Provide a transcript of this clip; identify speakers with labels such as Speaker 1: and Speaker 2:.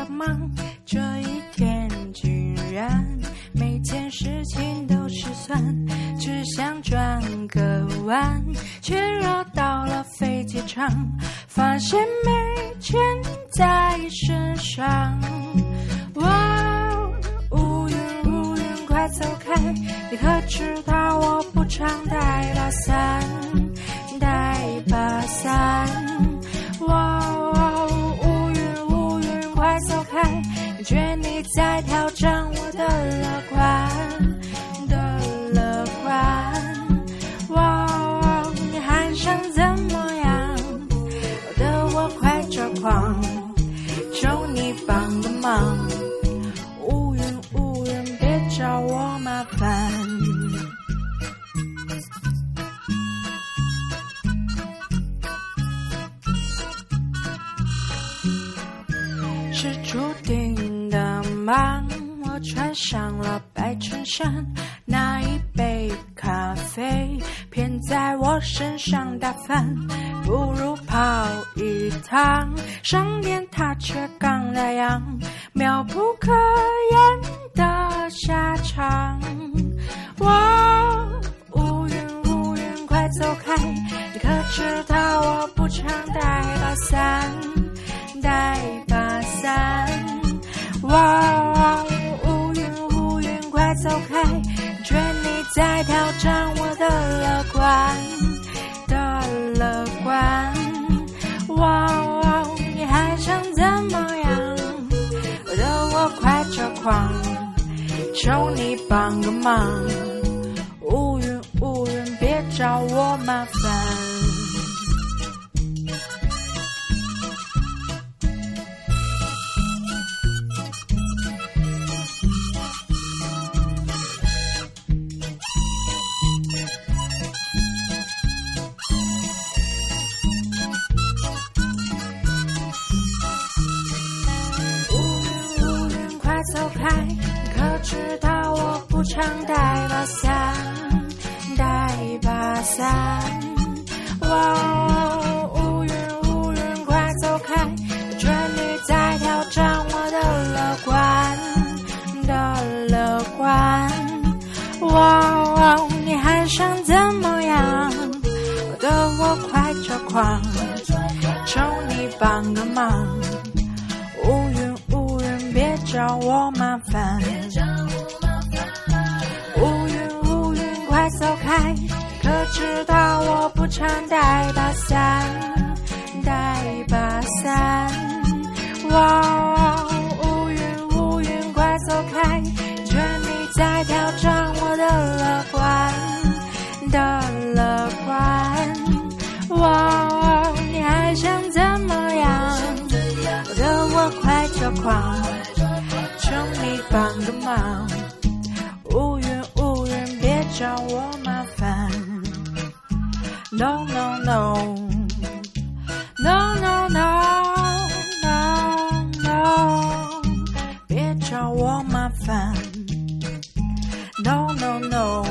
Speaker 1: 忙，这一天竟然每件事情都失算，只想转个弯，却绕到了飞机场，发现没钱在身上。哇，乌云快走开，你可知道我不常带把伞，带把伞。哇，乌云快走开，感觉你在挑战我的乐观。哇，你还想怎么样？搞得我快抓狂，求你帮个忙。乌云别找我麻烦。是注定的忙，我穿上了白衬衫，那一杯咖啡偏在我身上打翻，不如跑一趟，上电塔却刚那样妙不可言的下场。哇，乌云快走开，你可知道我不常带把伞，带把伞。哇，乌云快走开，感觉你在挑战我的乐观。哇，你还想怎么样？搞得我快抓狂，求你帮个忙。乌云别找我麻烦。走开，你可知道我不常带把伞，带把伞。哇，乌云快走开，感觉你在挑战我的乐观。哇，你还想怎么样？搞得我快抓狂，求你帮个忙。乌云别找我麻烦。乌云快走开，可知道我不常带把伞，带把伞。哇，乌云快走开，觉你在挑战我的乐观。哇，你还想怎么样？搞得我快抓狂，求你帮个忙。乌云别找我麻烦。 No no no No no no No no 别找我麻烦。 No no no